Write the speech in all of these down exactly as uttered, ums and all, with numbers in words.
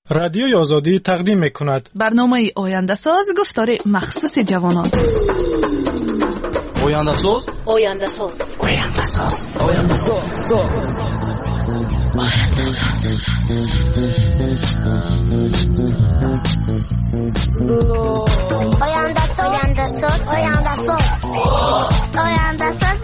رادیوی آزادی تقدیم می‌کند برنامه آینده ساز گفتار مخصوص جوانان. آینده ساز آینده ساز آینده ساز آینده ساز آینده ساز آینده ساز آینده ساز آینده ساز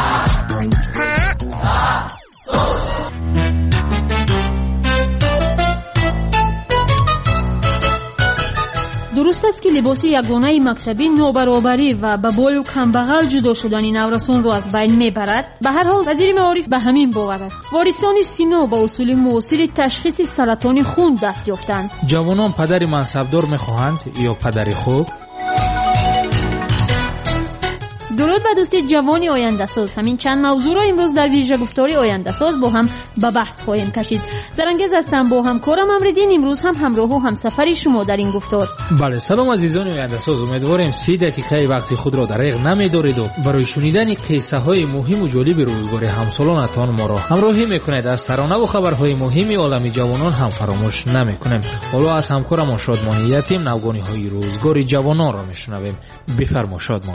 дуруст аст ки либоси ягонаи мактабӣ нобаробарӣ ва ба бою камбағал ҷудо шудани наврасонро аз байн мебарад. ба ҳар ҳол вазири маориф ба ҳамин бовар аст. ворисони сино ба усули муосири ташхиси саратони хун даст ёфтанд. ҷавонон падари мансабдор мехоҳанд ё падари хуб? дуруд ба дӯсти ҷавони ояндасоз. ҳамин чанд мавзӯъро имрӯз дар вижа гуфтори ояндасоз бо ҳам ба баҳс хоҳем кашид. зарангез ҳастам, бо ҳамкорам Амриддин имрӯз ҳам ҳамроҳу ҳамсафари шумо дар ин гуфтор. бале, салом азизони ояндасоз, умедворем си дақиқаи вақти худро дариғ намедориду барои шунидани қиссаҳои муҳиму ҷолиби рӯзгори ҳамсолонатон моро ҳамроҳӣ мекунед. аз саронаву хабарҳои муҳими олами ҷавонон ҳам фаромӯш намекунем. ҳоло аз ҳамкорамон Шодмони Ятим навгониҳои рӯзгори ҷавононро мешунавем. бифармо Шодмон.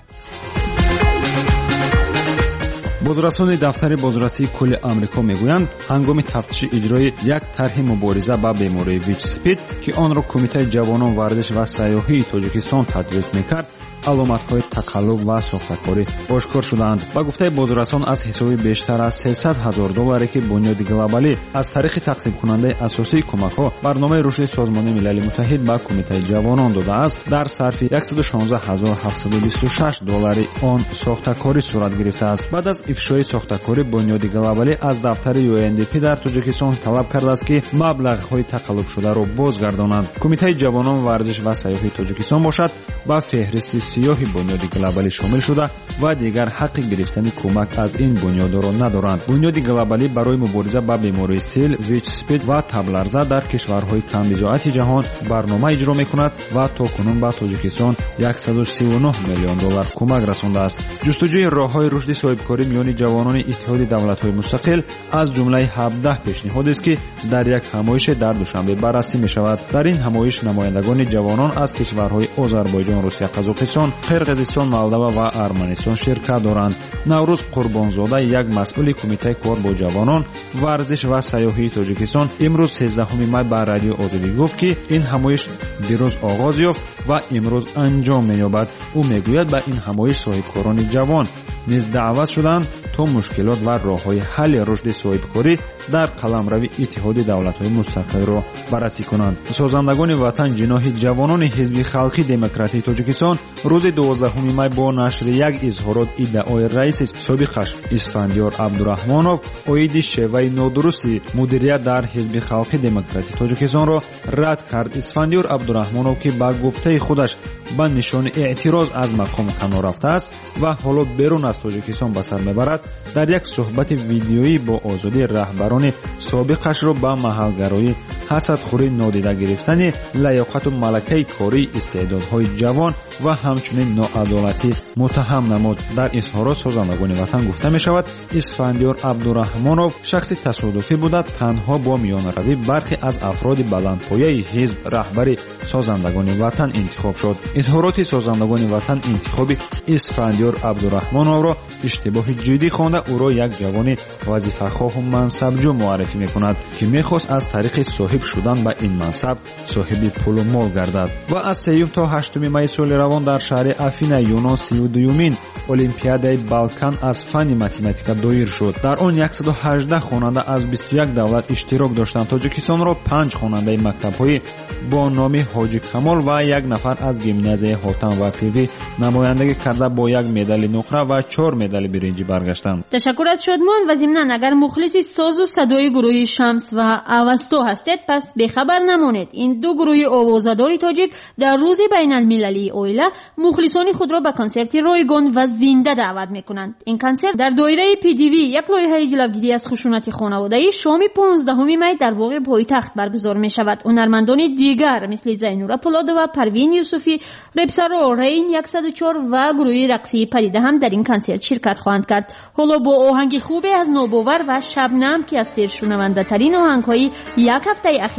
бозрасони дафтари бозрасии кулли амрико мегӯянд, ҳангоми тафтиши иҷрои як тарҳи мубориза ба бемории вич-спид, ки онро Кумитаи ҷавонон, варзиш ва сайёҳии Тоҷикистон тадбиқ мекард, аломатҳои тақаллуб ва сохтакорӣ ошкор шуданд. ба гуфтаи бозрасон, аз ҳисоби бештар аз сесад ҳазор долларе ки Бунёди Глобалӣ аз тариқи тақсимкунандаи асосии кӯмакҳо барномаи рушди Созмони Милали Муттаҳид ба Кумитаи ҷавонон додааст, дар сарфи яксаду шонздаҳ ҳазор ҳафтсаду бисту шаш доллари он сохтакорӣ сурат гирифтааст. баъд аз ифшои сохтакорӣ, Бунёди Глобалӣ аз дафтари ю эн ди пи дар Тоҷикистон талаб кардааст, ки маблағҳои тақаллубшударо бозгардонанд. Кумитаи ҷавонон, варзиш ва сайёҳии Тоҷикистон бошад ба феҳристи сиёҳи Бунёди Глобалӣ шомил шуда ва дигар ҳаққи гирифтани кӯмак аз ин бунёдро надоранд. Бунёди Глобалӣ барои мубориза ба бемории сил, вич-спид ва табларза дар кишварҳои камбизоати ҷаҳон барнома иҷро мекунад ва то кунун ба Тоҷикистон яксаду сиву нӯҳ миллион доллар кӯмак расондааст. ҷустуҷӯи роҳҳои рушди соҳибкорӣ миёни ҷавонони Иттиҳоди давлатҳои мустақил аз ҷумлаи ҳабдаҳ пешниҳодест, ки дар як ҳамоише дар душанбе баррасӣ мешавад. дар ин ҳамоиш намояндагони ҷавонон аз кишварҳои Озарбойҷон, Русия, Қазоқистон, Қирғизистон, Молдова ва Арманистон ширкат доранд. Наврӯз Қурбонзода, як масъули Кумитаи кор бо ҷавонон, варзиш ва сайёҳии Тоҷикистон, имрӯз сездаҳуми май ба Радиои Озодӣ гуфт, ки ин ҳамоиш дирӯз оғоз ёфт ва имрӯз анҷом меёбад. ӯ мегӯяд, ба ин ҳамоиш соҳибкорони ҷавон низ даъват шуданд то мушкилот ва роҳҳои ҳалли рушди соҳибкорӣ дар қаламрави Иттиҳоди давлатҳои мустақилро баррасӣ кунанд. созандагони ватан ҷиноҳи ҷавонони Ҳизби Халқи Демократии Тоҷикистон рӯзи дувоздаҳуми май бо нашри як изҳорот иддаои раиси собиқаш Исфандиёр Абдураҳмонов оиди шеваи нодурусти мудирият дар Ҳизби Халқи Демократии Тоҷикистонро рад кард. Исфандиёр Абдураҳмонов, ки ба гуфтаи худаш ба нишони эътироз аз мақом канор рафтааст ва ҳоло берун аз Тоҷикистон ба сар мебарад, дар як суҳбати видеоӣ бо озодӣ раҳбарони собиқашро ба маҳалгароӣ, ҳасадхӯрӣ, нодида гирифтани лаёқату малакаи кории истеъдодҳои ҷавон ва ҳамчунин ноадолатӣ муттаҳам намуд. дар изҳорот созандагони ватан гуфта мешавад, Исфандиёр Абдураҳмонов шахси тасодуфӣ буда танҳо бо миёнаравӣ бархе аз афроди баландпояи ҳизб раҳбари созандагони ватан интихоб шуд. изҳороти созандагони ватан интихоби Исфандиёр Абдураҳмоновро иштибоҳи ҷиддӣ хонда, ӯро як ҷавони вазифахоҳу мансабҷӯ муаррифӣ мекунад, ки мехост аз тариқи соҳиб шудан ба ин мансаб соҳиби пулу мол гардад. ва аз сеюм то ҳаштуми майи соли равон дар шаҳри Афина, Юнон, сию дуюмин Олимпиадаи Балкан аз фанни математика доир шуд. дар он яксаду ҳаждаҳ хонанда аз бисту як давлат иштирок доштанд. Тоҷикистонро панҷ хонандаи мактабҳои бо номи Ҳоҷи Камол ва як нафар аз гимназияи Ҳотам ва Пиви намояндагӣ карда бо як медали нуқра ва чор медали биринҷӣ баргаштанд. ташаккур аз Шодмон. ва зимнан, агар мухлиси созу садои гурӯҳи Шамс ва Авасто ҳастед, пас бехабар намонед. ин ду гурӯҳи овозадори тоҷик дар рӯзи байналмилалии оила мухлисони худро ба консерти ройгон ва зинда даъват мекунанд. ин консерт дар доираи пи ди ви, як лоиҳаи ҷилавгирӣ аз хушунати хонаводаӣ, шоми понздаҳуми май дар боғи Пойтахт баргузор мешавад. ҳунармандони дигар мисли Зайнура Пулодова, Парвин Юсуфӣ, Репсаро Рейн яксаду чор ва гурӯҳи рақсии Падида ҳам дар ин консерт ширкат хоҳанд кард. ҳоло бо оҳанги хубе аз Нобовар ва Шабнам, ки аз сершунавандатарин оҳангҳои як ҳафтаи ахир аст,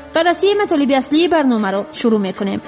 بررسی مطالب اصلی برنامه رو شروع میکنیم.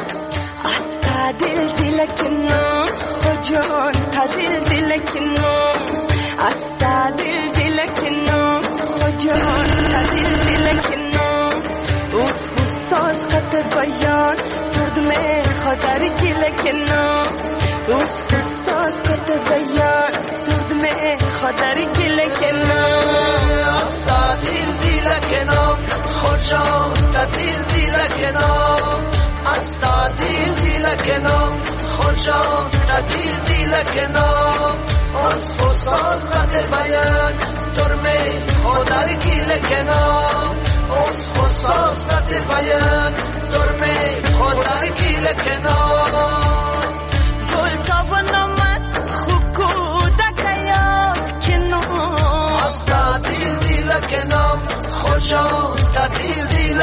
دل دل کنم خجان دل دل کنم استا دل دل کنم خجان دل دل کنم اوس حساس قط بیان درد میں خاطر گل کنم اوس حساس قط بیان درد میں خاطر گل کنم استا دل دل کنم خجان دل دل کنم استا دل دل کنم خجان دل دل کنم از حساس قد بیان ترمه خودر گیل کنم از حساس قد بیان ترمه خودر گیل کنم گل تاب نامد خوکودک یاد کنم استا دل دل کنم خجان دل دل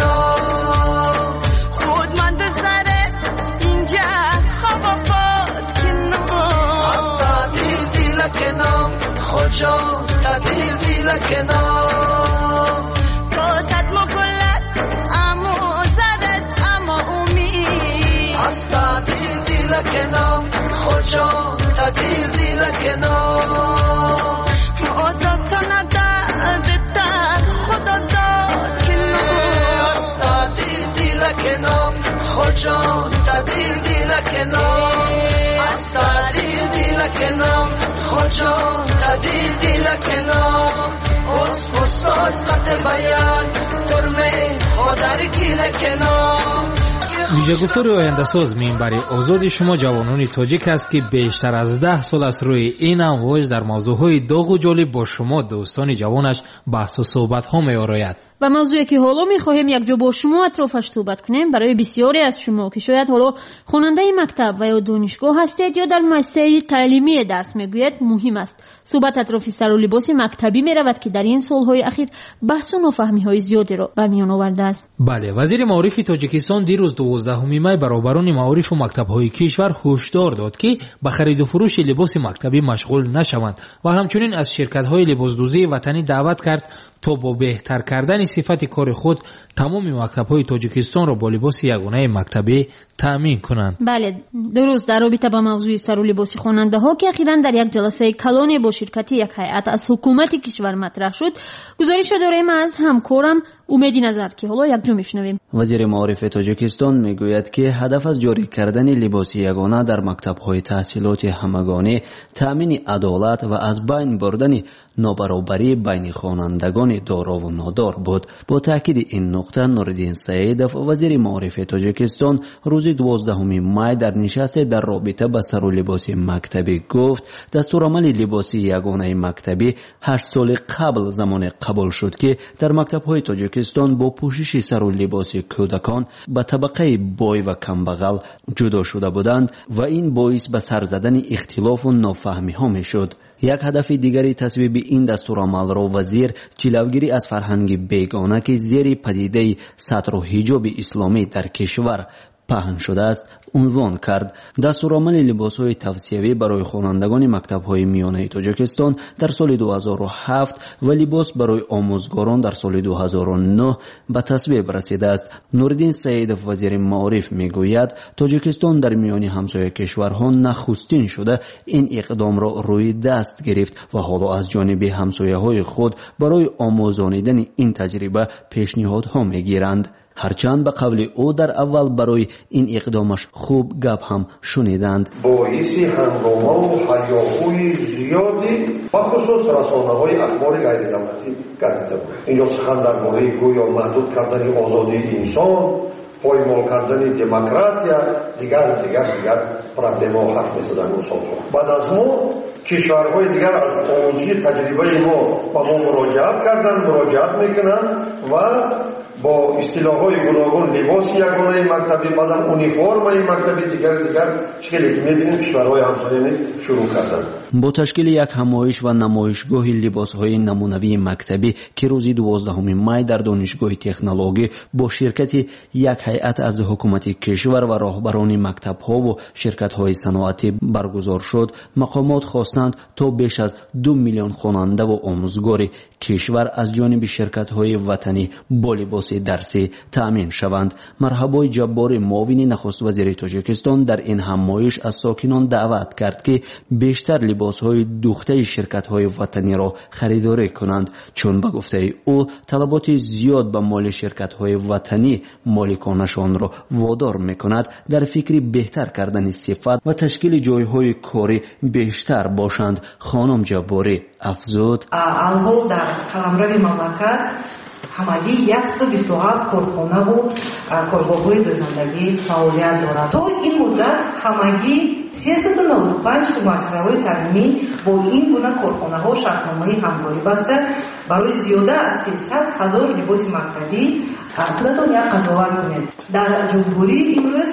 کنم خود من دزاره اینجا هوا باد کنم استا دل دل کنم خجان دل دل کنم کاتت مگلت اما زرد اما امید استا دل دل کنم خجان دل دل کنم مادت نداد خدا داد کنم استا دل دل کنم خجان دل دل کنم استا دل دل کنم خجان دل دل کنم از حساس قد بیان ترمه خودر گیل کنم. ویژه‌گفتار آینده‌ساز منبر آزاد شما جوانان تاجیک است که بیشتر از ده سال است روی این امواج در موضوعهای داغ و جالب با شما دوستان جوانش بحث و صحبت ها می‌آراید. و موضوعی که حالا می‌خواهیم یک جا با شما اطرافش صحبت کنیم برای بسیاری از شما که شاید حالا خواننده مکتب و یا دانشگاه هستید یا در مؤسسه تعلیمی درس می‌گویید مهم است. صحبت اطراف سر و لباس مکتبی می‌رود که در این سال‌های اخیر بحث و نافهمی‌های زیادی را به میان آورده است. بله، وزیر معارف تاجیکستان دیروز دوازدهم می برابران معارف و مکتب‌های کشور هشدار داد که به خرید و فروش لباس مکتبی مشغول نشوند و همچنین از شرکت‌های لباسدوزی وطنی دعوت کرد تا با بهتر کردن صفت کار خود تمام مکتب‌های تاجیکستان را با لباس یگانه مکتبی تأمین کنند. بله، درست. در رابطه با موضوع سر و لباس خواننده‌ها که اخیراً در یک جلسه کلان با شرکت یک هیئت از حکومت کشور مطرح شد، گزارش داریم از همکارم امیدی نظر که حالا یک جا میشنویم. وزیر معارف تاجیکستان میگوید که هدف از جاری کردن لباس یگانه در مکتب‌های تحصیلات همگانی تأمین عدالت و از بین بردن نابرابری بین خوانندگان دارا و نادار بود. با تاکید این نقطه نوردین سعیدов وزیر معارف تاجیکستان روز دوازدهم می در نشست در رابطه با سر و لباس مکتبی گفت دستورالعمل لباس یگانه مکتبی هشت سال قبل زمان قبول شد که در مکتب‌های تاجیکستان با پوشش سر و لباس کودکان به طبقه بای و کمبغل جدا شده بودند و این باعث به سر زدن اختلاف و نافهمی ها می شد. یک هدف دیگری تصویب این دستورالعمل را وزیر جلوگیری از فرهنگ بیگانه که زیر پدیده ستر و حجاب اسلامی در کشور پهن شده است عنوان کرد. دستورالعمل لباس‌های توصیوی برای خوانندگان مکتب‌های میانه تاجیکستان در سال دو هزار و هفت و لباس برای آموزگاران در سال دو هزار و نه به تصویب رسیده است. نوردین سعیدов وزیر معارف میگوید تاجیکستان در میان همسایه کشورها نخستین شده این اقدام را روی دست گرفت و حالا از جانب همسایه‌های خود برای آموزانیدن این تجربه پیشنهادها میگیرند. هرچند به قول او در اول برای این اقدامش خوب گپ هم شنیدند. باعث هنگامه و هیاهوی زیادی و خصوص رسانه‌های اخبار غیر دولتی گردیده بود. اینجا سخن درباره گویا محدود کردن آزادی انسان، پایمال کردن دموکراسی، دیگر دیگر دیگر پرابلم‌ها حرف می‌زدن اون سال‌ها. بعد از ما کشورهای دیگر از آموزش تجربه ما با ما مراجعت کردن، مراجعت میکنن و با اصطلاح‌های گوناگون لباس یگانه مکتبی، بعضا اونیفرم مکتبی دیگر دیگر چیزی که می‌بینیم کشورهای همسایه شروع کردن. با تشکیل یک همایش و نمایشگاه لباس‌های نمونوی مکتبی که روز دوازدهم می در دانشگاه تکنولوژی با شرکت یک هیئت از حکومت کشور و راهبران مکتب‌ها و شرکت‌های صنعتی برگزار شد، مقامات خواستند تا بیش از دو میلیون خواننده و آموزگار کشور از جانب شرکت‌های وطنی با لباس درسی تأمین شوند. مرحبای جبار معاون نخست وزیر تاجیکستان در این همایش از ساکنان دعوت کرد که بیشتر لباس‌های دوخته شرکت‌های وطنی را خریداری کنند، چون به گفته او طلبات زیاد به مال شرکت‌های وطنی مالکانشان را وادار می‌کند در فکر بهتر کردن صفت و تشکیل جای‌های کاری بیشتر باشند. خانم جباری افزود: الحال در قلمرو مملکت ҳамагӣ яксад و بیست و هفت корхона ва коргоҳҳои дӯзандагӣ фаъолият дорад. то ин муддат ҳамагӣ сесад و نود و پنج муассисаҳои таълимӣ бо ин гуна корхонаҳо шартномаи ҳамкорӣ баста барои зиёда аз сесад ҳазор либоси мактабӣ худатон як қазоват кунед. дар ҷумҳурӣ имрӯз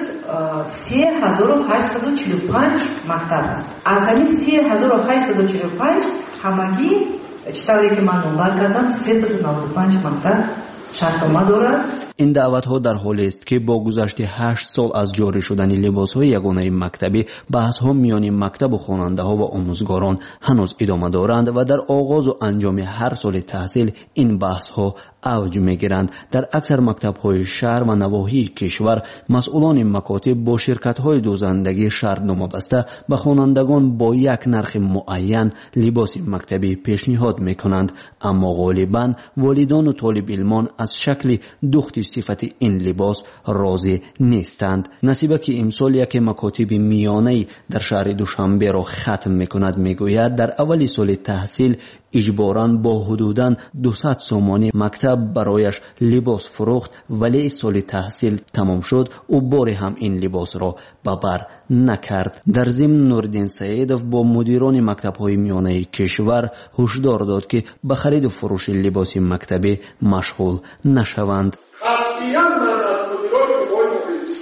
се ҳазору ҳаштсаду чилу панҷ мактаб аст. аз ҳамин се ҳазору ҳаштсаду чилу панҷ ҳамагӣ читавре ки ман номбар кардам сесад و نود و پنج мактаб шартнома дорад. این دعوت‌ها در حالی است که با گذشت هشت سال از جاری شدن لباس‌های یگانه مکتبی، بحث‌ها میان مکتب و خواننده‌ها و آموزگاران هنوز ادامه دارند و در آغاز و انجام هر سال تحصیل این بحث‌ها اوج می‌گیرند. در اکثر مکتب‌های شهر و نواحی کشور مسئولان مکاتب با شرکت‌های دوزندگی شرطنامه بسته به خوانندگان با یک نرخ معین لباس مکتبی پیشنهاد می‌کنند، اما غالباً والدان و طالب علمان از شکل دوخت صفت این لباس راضی نیستند. نصیبه که امسال یک مکاتب میانه‌ای در شهر دوشنبه را ختم می‌کند میگوید در اول سال تحصیل اجباراً با حدوداً دویست سومانی مکتب برایش لباس فروخت، ولی سال تحصیل تمام شد او بار هم این لباس را به بر نکرد. در ضمن نوردین سعیدов با مدیران مکتب‌های میانه کشور هشدار داد که به خرید و فروش لباس مکتبی مشغول نشوند. قطعاً من از مدیران شبای مورد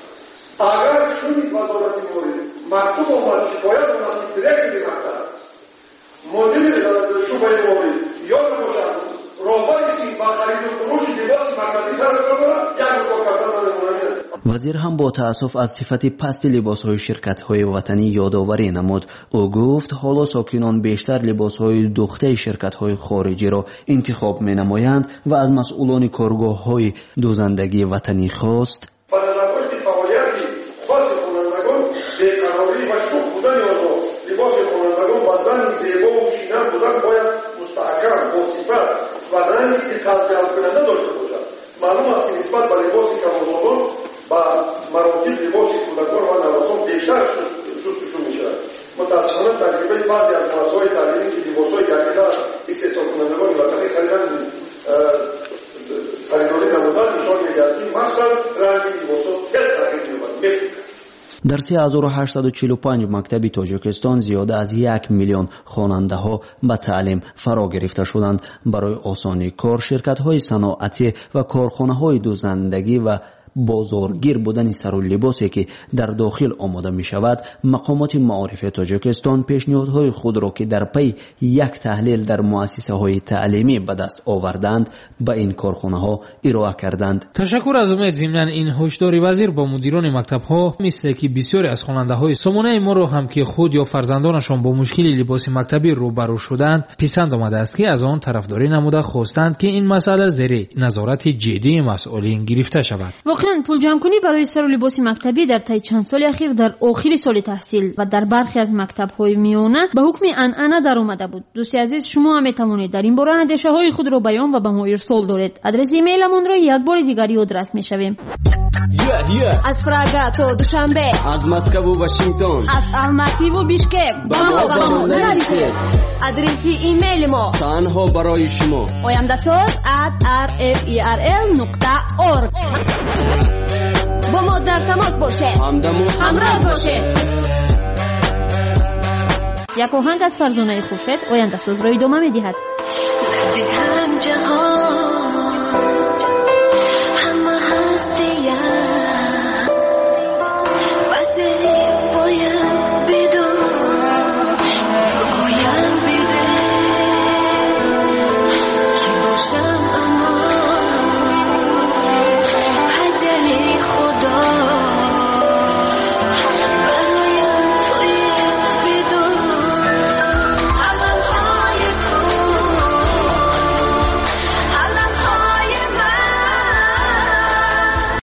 اگر شونی وزارتی مورد مکتوب آمد شکایت آمد دیرکتری مکتب مدیر شبای مورد یا نباشد راهبری با خرید و فروش لباس مکتبی سر بکنه یک رو کردن نمونه. وزیر هم با تأسف از صفت پست لباس‌های شرکت‌های وطنی یادآوری نمود. او گفت حالا ساکنان بیشتر لباس‌های دوخته شرکت‌های خارجی را انتخاب می‌نمایند و از مسئولان کارگاه‌های دوزندگی وطنی خواست با نظرباشت فعالیتی خاص خوانندگان بیقراری و شوخ بودن آنها لباس خوانندگان با زن زیبا و شیرین بودن باید مستحکم با صفت و رنگی دقت جلب کننده داشته باشد. معلوم است که نسبت به لباس کم‌آزادان با مراتب لباس کودکان و نوزادان بیشتر شستشو می‌شود. متأسفانه تجربه بعضی از مؤسسه‌های تعلیمی که لباس‌های یکدیگر استحصال کنندگان وطنی خریدن خریداری نمودن نشان می‌دهد که مخصوصاً رنگ لباس‌ها خیلی تغییر می‌یابد. در سه هزار و هشتصد و چهل و پنج مکتب تاجیکستان زیاده از یک میلیون خواننده ها به تعلیم فرا گرفته شدند. برای آسانی کار شرکت های صنعتی و کارخانه های دوزندگی و بازارگیر بودن سر و لباسی که در داخل آماده می شود، مقامات معارف تاجیکستان پیشنهادهای خود را که در پی یک تحلیل در مؤسسه های تعلیمی به دست آوردند به این کارخانه ها ارائه کردند. تشکر از امید. ضمن این هشداری وزیر با مدیران مکتب ها مثل که بسیاری از خواننده های سامانه ما را هم که خود یا فرزندانشان با مشکل لباس مکتبی روبرو شدند پسند آمده است که از آن طرفداری نموده خواستند که این مسئله زیر نظارت جدی مسئولین گرفته شود. پول جمع‌کنی برای سر و لباس مکتبی در طی چند سال اخیر در آخر سال تحصیل و در برخی از مکتب‌های میانه به حکم عنعنه در اومده بود. دوستی عزیز، شما هم می‌توانید در این باره اندیشه‌های خود را بیان و به ما ارسال دارید. آدرس ایمیلمون را یک بار دیگر یادداشت می‌شویم. Yeah, yeah. از پراگ تا دوشنبه، از مسکو و واشنگتن، از الماتی و بیشکک، با ما با ما نرسید. آدرس ایمیل ما تنها برای شما oyandasaz at r f e r l nokta org. با ما در تماس باشه، همراه باشه. یک آهنگ از فرزانه خوشت آینده‌ساز را ادامه می‌دهد.